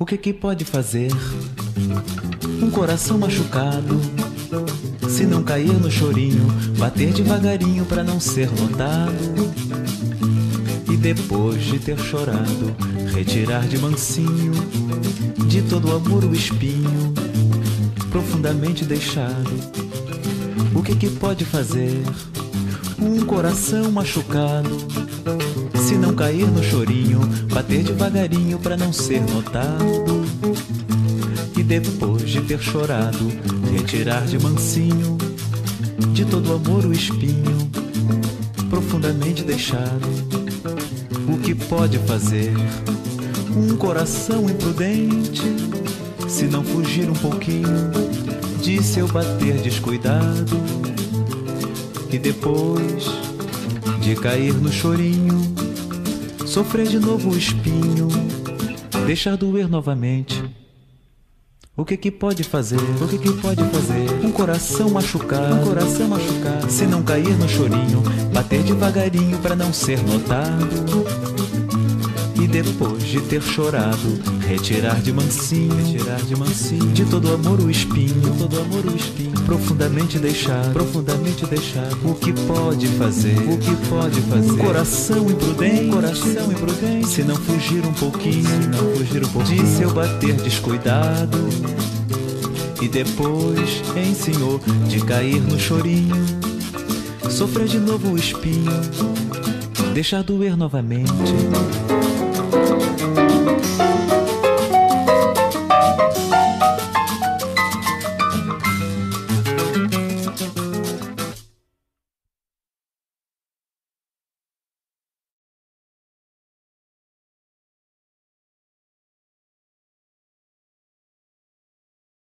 que pode fazer um coração machucado? Se não cair no chorinho, bater devagarinho pra não ser notado. E depois de ter chorado, retirar de mansinho de todo o amor o espinho profundamente deixado. O que pode fazer um coração machucado? Se não cair no chorinho, bater devagarinho pra não ser notado. E depois de ter chorado, retirar de mansinho de todo o amor o espinho profundamente deixado. O que pode fazer um coração imprudente? Se não fugir um pouquinho de seu bater descuidado. E depois de cair no chorinho, sofrer de novo o espinho, deixar doer novamente. O que pode fazer? O que pode fazer um coração machucado? Um coração machucado. Se não cair no chorinho, bater devagarinho pra não ser notado. E depois de ter chorado, retirar de mansinho de todo amor o espinho, profundamente deixado. O que pode fazer? Um coração imprudente, se não fugir um pouquinho de seu bater descuidado. E depois, Senhor, de cair no chorinho, sofrer de novo o espinho, deixar doer novamente.